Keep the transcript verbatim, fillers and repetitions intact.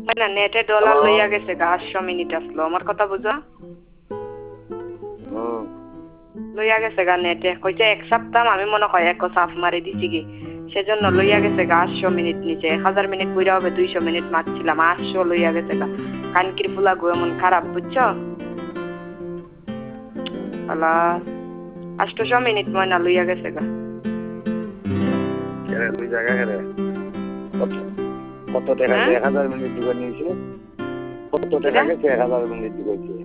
না নেটে ডলার লইয়া গেছে গা আটশো মিনিট আসলো আমার কথা বুঝো লইয়া গেছে গা নেটে কইছে এক সপ্তাহ আমি মনে হয় এক সাফ মারি দিছি কি সেজন্য লইয়া গেছে গা আটশো মিনিট নিচে এক হাজার মিনিট পুরা হবে দুইশো মিনিট মারছিলাম আটশো লইয়া গেছে গা কানকির ফুলা গো এমন খারাপ বুঝছো আলা আটশো মিনিট ময়না লইয়া গেছে গা দুই জায়গা গেলে কত টাকা এক হাজার মিনিট দিবে নিয়েছে কত টাকা গেছে এক হাজার মিনিট দিবে